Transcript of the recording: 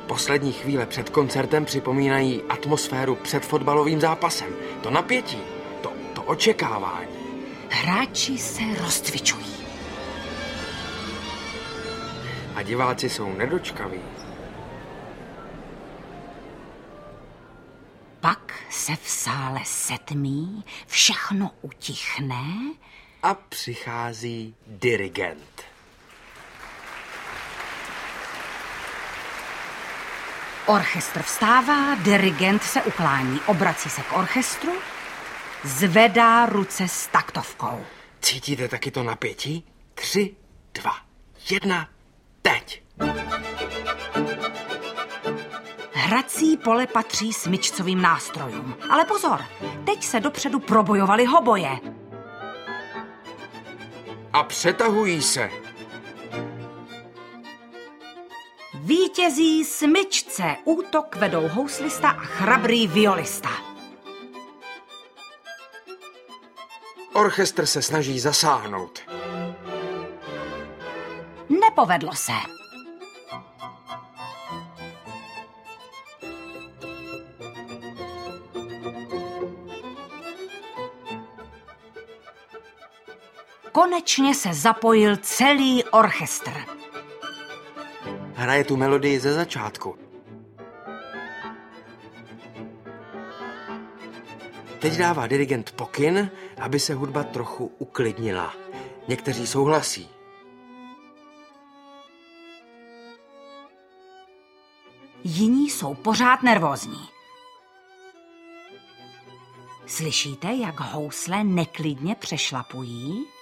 Poslední chvíle před koncertem připomínají atmosféru před fotbalovým zápasem. To napětí, to očekávání. Hráči se rozcvičují. A diváci jsou nedočkaví. Pak se v sále setmí, všechno utichne. A přichází dirigent. Orchestr vstává, dirigent se uklání, obrací se k orchestru, zvedá ruce s taktovkou. Cítíte taky to napětí? 3, 2, 1, teď! Hrací pole patří smyčcovým nástrojům. Ale pozor, teď se dopředu probojovali hoboje. A přetahují se. Vítězí smyčce, útok vedou houslista a chrabrý violista. Orchestr se snaží zasáhnout. Nepovedlo se. Konečně se zapojil celý orchestr. Hraje tu melodii ze začátku. Teď dává dirigent pokyn, aby se hudba trochu uklidnila. Někteří souhlasí. Jiní jsou pořád nervózní. Slyšíte, jak housle neklidně přešlapují?